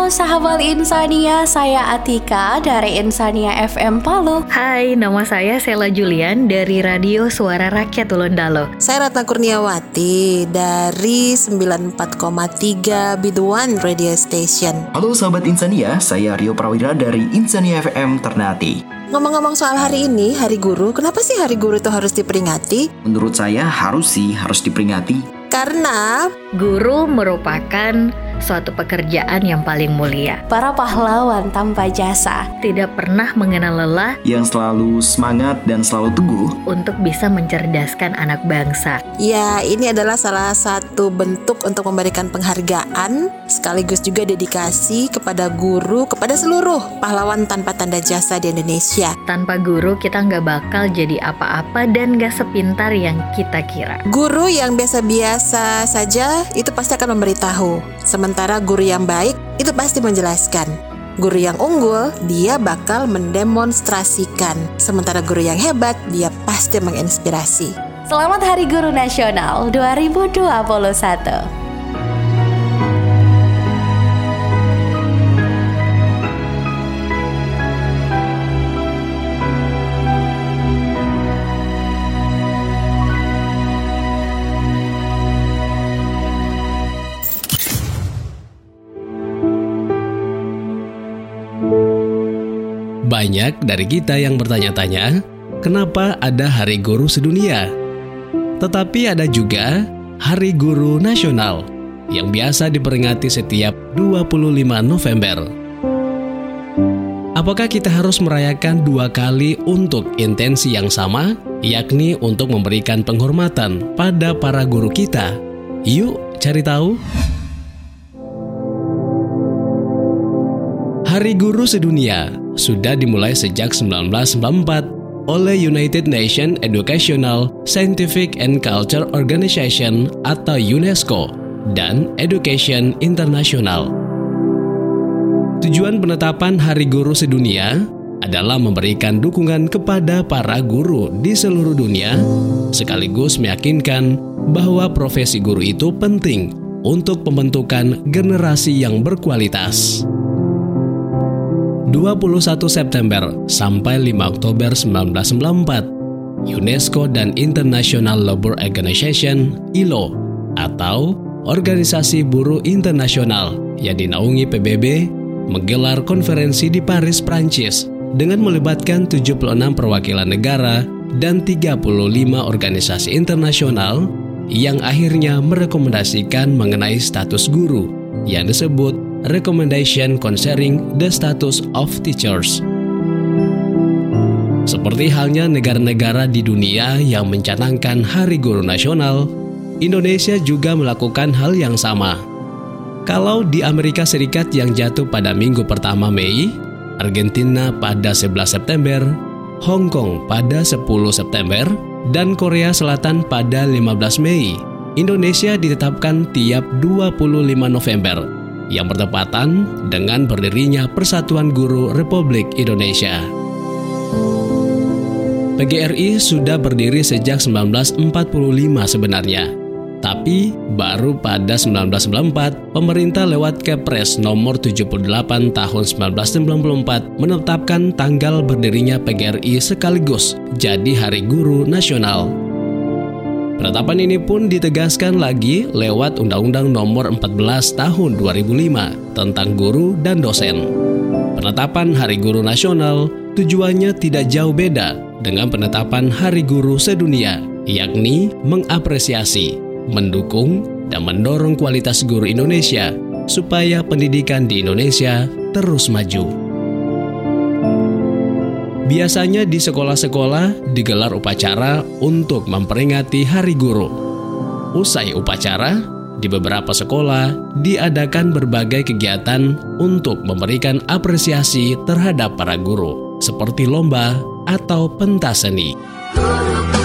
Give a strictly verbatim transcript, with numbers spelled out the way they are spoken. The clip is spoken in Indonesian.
Halo sahabat Insania, saya Atika dari Insania F M Palu. Hai, nama saya Sela Julian dari Radio Suara Rakyat Ulondalo. Saya Ratna Kurniawati dari sembilan puluh empat koma tiga Biduan Radio Station. Halo sahabat Insania, saya Rio Prawira dari Insania F M Ternate. Ngomong-ngomong soal hari ini, Hari Guru, kenapa sih Hari Guru itu harus diperingati? Menurut saya harus sih, harus diperingati. Karena guru merupakan suatu pekerjaan yang paling mulia. Para pahlawan tanpa jasa, tidak pernah mengenal lelah, yang selalu semangat dan selalu teguh untuk bisa mencerdaskan anak bangsa. Ya, ini adalah salah satu bentuk untuk memberikan penghargaan sekaligus juga dedikasi kepada guru, kepada seluruh pahlawan tanpa tanda jasa di Indonesia. Tanpa guru kita nggak bakal jadi apa-apa dan nggak sepintar yang kita kira. Guru yang biasa-biasa saja itu pasti akan memberitahu. Sementara guru yang baik itu pasti menjelaskan. Guru yang unggul, dia bakal mendemonstrasikan. Sementara guru yang hebat, dia pasti menginspirasi. Selamat Hari Guru Nasional dua ribu dua puluh satu. Banyak dari kita yang bertanya-tanya, kenapa ada Hari Guru Sedunia? Tetapi ada juga Hari Guru Nasional yang biasa diperingati setiap dua puluh lima November. Apakah kita harus merayakan dua kali untuk intensi yang sama, yakni untuk memberikan penghormatan pada para guru kita? Yuk cari tahu. Hari Guru Sedunia sudah dimulai sejak seribu sembilan ratus sembilan puluh empat oleh United Nations Educational, Scientific and Culture Organization atau UNESCO dan Education International. Tujuan penetapan Hari Guru Sedunia adalah memberikan dukungan kepada para guru di seluruh dunia, sekaligus meyakinkan bahwa profesi guru itu penting untuk pembentukan generasi yang berkualitas. dua puluh satu September sampai lima Oktober seribu sembilan ratus sembilan puluh empat, UNESCO dan International Labour Organization (I L O) atau Organisasi Buruh Internasional yang dinaungi P B B menggelar konferensi di Paris, Prancis dengan melibatkan tujuh puluh enam perwakilan negara dan tiga puluh lima organisasi internasional yang akhirnya merekomendasikan mengenai status guru yang disebut Recommendation Concerning the Status of Teachers. Seperti halnya negara-negara di dunia yang mencanangkan Hari Guru Nasional, Indonesia juga melakukan hal yang sama. Kalau di Amerika Serikat yang jatuh pada minggu pertama Mei, Argentina pada sebelas September, Hong Kong pada sepuluh September, dan Korea Selatan pada lima belas Mei, Indonesia ditetapkan tiap dua puluh lima November. Yang bertepatan dengan berdirinya Persatuan Guru Republik Indonesia. P G R I sudah berdiri sejak seribu sembilan ratus empat puluh lima sebenarnya, tapi baru pada seribu sembilan ratus sembilan puluh empat pemerintah lewat Kepres nomor tujuh puluh delapan tahun seribu sembilan ratus sembilan puluh empat menetapkan tanggal berdirinya P G R I sekaligus jadi Hari Guru Nasional. Penetapan ini pun ditegaskan lagi lewat Undang-Undang Nomor empat belas Tahun dua ribu lima tentang guru dan dosen. Penetapan Hari Guru Nasional tujuannya tidak jauh beda dengan penetapan Hari Guru Sedunia, yakni mengapresiasi, mendukung, dan mendorong kualitas guru Indonesia supaya pendidikan di Indonesia terus maju. Biasanya di sekolah-sekolah digelar upacara untuk memperingati Hari Guru. Usai upacara, di beberapa sekolah diadakan berbagai kegiatan untuk memberikan apresiasi terhadap para guru, seperti lomba atau pentas seni.